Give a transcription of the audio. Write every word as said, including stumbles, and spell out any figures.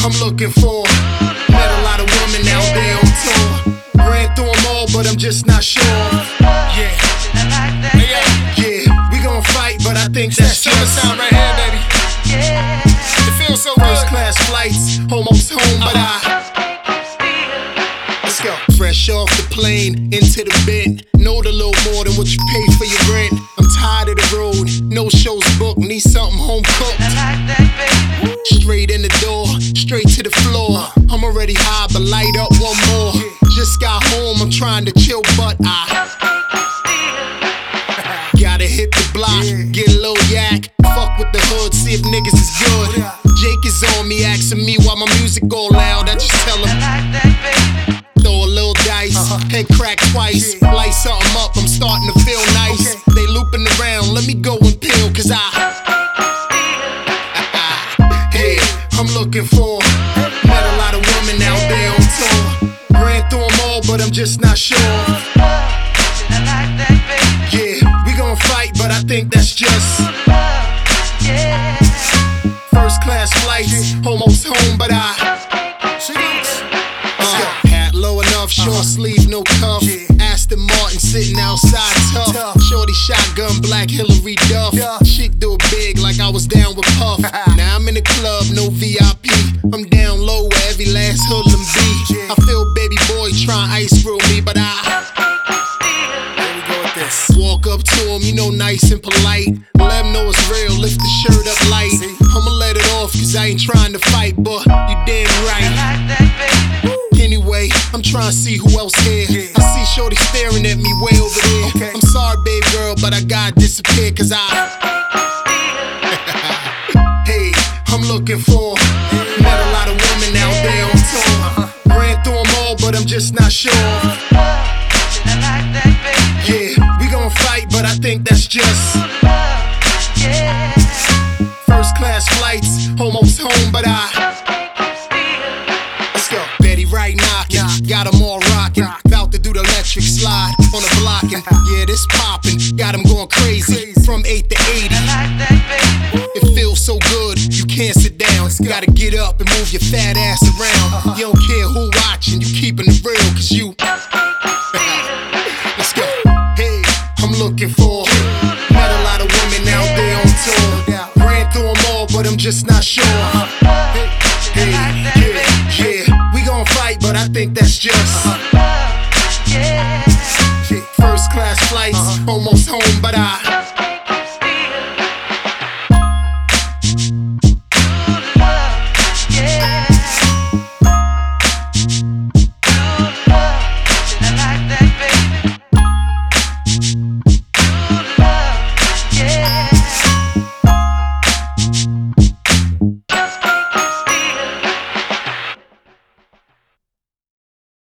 I'm looking for. Met a lot of women out there on tour. Ran through them all, but I'm just not sure. Yeah, yeah, we gon' fight, but I think that's just sound right here, baby. It feels so good. First class flights, almost home, but I. Let's go. Fresh off the plane, into the bed. Know a little more than what you pay for your rent. I'm tired of the road, no shows booked. Need something home cooked. Straight in the door, straight to the floor. I'm already high, but light up one more. Just got home, I'm trying to chill, but I gotta hit the block, get a little yak. Fuck with the hood, see if niggas is good. Jake is on me, asking me why my music all loud. I just tell him, throw a little dice, head crack twice. Light something up, I'm starting to feel nice. They looping around, let me go and peel, cause I Hey, I'm looking for. Met a lot of women out there on tour. Ran through them all, but I'm just not sure. Yeah, we gon' fight, but I think that's just first class flights, almost home, but I uh, hat low enough, short sleeve, no cuff. Aston Martin sitting outside tough. Shorty shotgun, black Hillary Duff. Chick do it big like I was down with Puff. Now I'm in the club, no V I P. I'm down low where every last hoodlum be. I feel baby boy trying ice grill me, but I walk up to him, you know, nice and polite. Let him know it's real, lift the shirt up light. I'ma let it off, cause I ain't trying to fight, but you damn right. Anyway, I'm trying to see who else here. I see shorty staring at me way over there. I'm sorry, babe girl, but I gotta disappear, cause I Hey, I'm looking for. Met a lot of women out there on tour. Ran through them all, but I'm just not sure. Yeah, we gon' fight, but I think that's just first class flights, almost home, but I Let's go. Betty right knocking, got them all rocking. About to do the electric slide on the blocking. Yeah, this popping, got them going crazy. From eight to eighty, it feels so good, you can't sit down. Gotta get up and move your fat ass around. You don't care who watching, you keeping it real, cause you Let's go. Hey, I'm looking for. Met a lot of women out there on tour. Ran through them all, but I'm just not sure. Hey, yeah, yeah, we gon' fight, but I think that's just